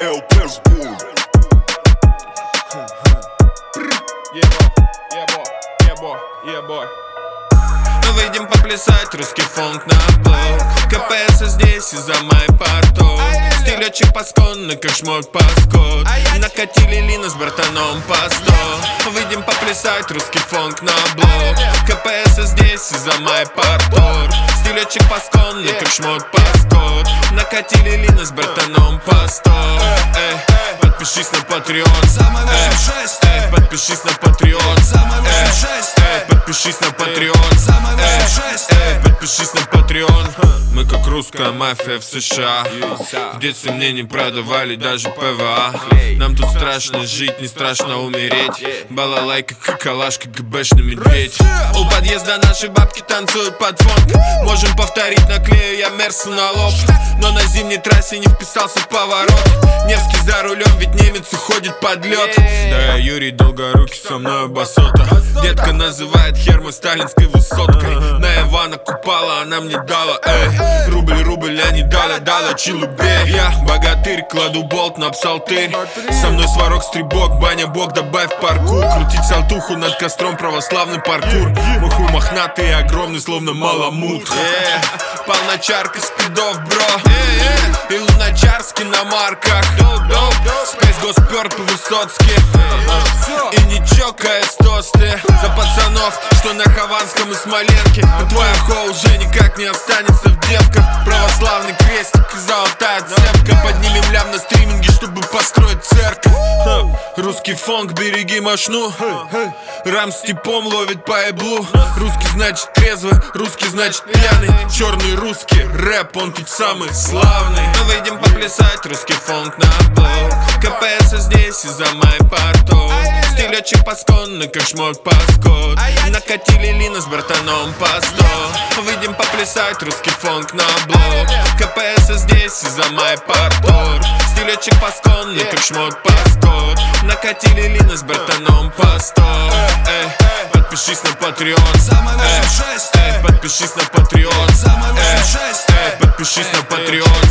LP сбор. Выйдем поплясать, русский фонк на блок. КПС здесь из-за моей портов. Стиль очень пасконный, как шмот паскот. Накатили Лина с братаном по 100. Выйдем поплясать, русский фонк на блок. КПС здесь из-за моей портов. Стиль очень пасконный, как шмот паскот. Накатили Лина с братаном по 100. Подпишись на Patreon. Подпишись на Patreon. Подпишись на Patreon. Подпишись на Patreon. Мы как русская мафия в США. В детстве мне не продавали даже ПВА. Нам тут страшно жить, не страшно умереть. Балалайка, какалашка, ГБшный медведь. У подъезда наши бабки танцуют под фонк. Можем повторить, наклею я мерсу на лоб. Но на зимней трассе не вписался в поворот. Невский за рулем, ведь немец уходит под лед. Да, Юрий Долгорукий со мною басота. Детка называет Хермой сталинской высоткой. На Ивана Купала она мне дала, рубль, а не дала, чилубей. Я богатырь, кладу болт на псалтырь. Со мной сварок, стрибок, баня, бог, добавь паркур. Крутить салтуху над костром, православный паркур. Маху мохнатый и огромный, словно маламут. Полночарка спидов, бро. И луначарский на марках. Спейс Госпёрт по-высоцки. И не чокаясь тосты за пацанов, что на Хованском и Смоленке. А твоя хо уже никак не останется в девках. Православный крестик и золотая цепка. Поднимем лям на стриминге, чтобы построить церковь. Русский фонк, береги мошну. Рам с типом ловит по эблу. Русский значит трезвый, русский значит пьяный. Черный русский рэп, он тут самый славный. Мы выйдем поплясать, русский фонк на блок. КПС здесь из-за моей портов. Стиль очень пасконный, как шмот паскот. Накатили Лина с братаном по 100. Выйдем поплясать, русский фонк на блок. КПС здесь из-за моей портов. Стиль очень пасконный, как шмот паскот. Накатили Лина с братаном по 100. Подпишись на Patreon. Подпишись на Patreon. Подпишись на Patreon.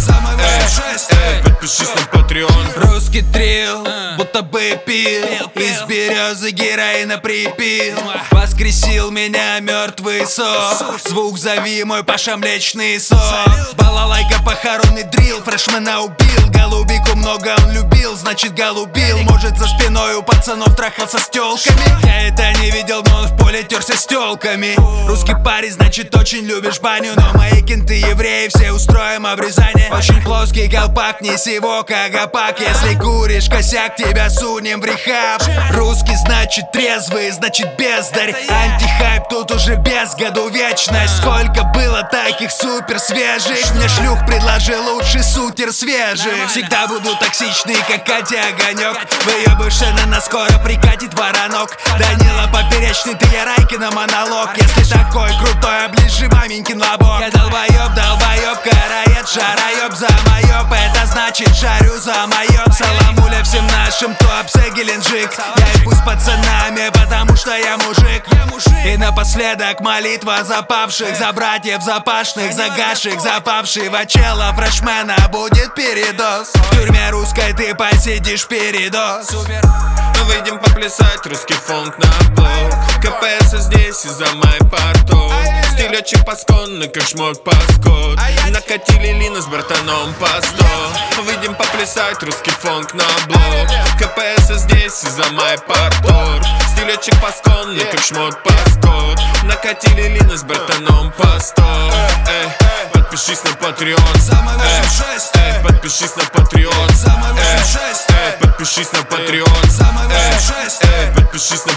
Подпишись на Patreon. Русский трил, будто бы пил. Из березы героина припил. Воскресил меня мертвый сон. Звук зови мой Паша Млечный сон. Балалайка похоронный дрил. Фрешмена убил, голубику много он любил. Значит голубил, может за спиной у пацанов трахался с тёлками. Я это не видел, но он в поле терся с тёлками. Русский парень, значит очень любишь баню. Но мои кенты евреи, все устроим обрезание. Очень плоский колпак, неси его как гопак. Если куришь косяк, тебя сунем в рехаб. Русский значит трезвый, значит бездарь. Антихайп тут уже без году вечность. Сколько было таких супер свежих. Мне шлюх предложил лучший сутер свежих. Всегда буду токсичный, как Катя Огонек. Выебышься на нас, скоро прикатит воронок. Данила Поперечный, ты я Райкина монолог. Если такой крутой, оближи маменькин лобок. Я долбоеб, караед, шароеб за моёб. Это значит шарю за моё. Саламуля всем нашим, Туапсе, Геленджик. Я иду с пацанами, потому что я мужик. И напоследок молитва за павших, за братьев запашных, за гашек, запавшего чела фрешмена будет передоз. В тюрьме русской ты посидишь передоз. Выйдем поплясать, русский фонк на блок. КПС здесь из-за моей портов. Стиль очень пасконный, как шмот паскот. Накатили Лина с братаном по 100. Выйдем поплясать, русский фонк на блок. КПС здесь из-за моей портов. Стиль очень пасконный, как шмот паскот. Накатили Лина с братаном по 100. Подпишись на Patreon. Подпишись на Patreon. Подпишись на Patreon. Подпишись на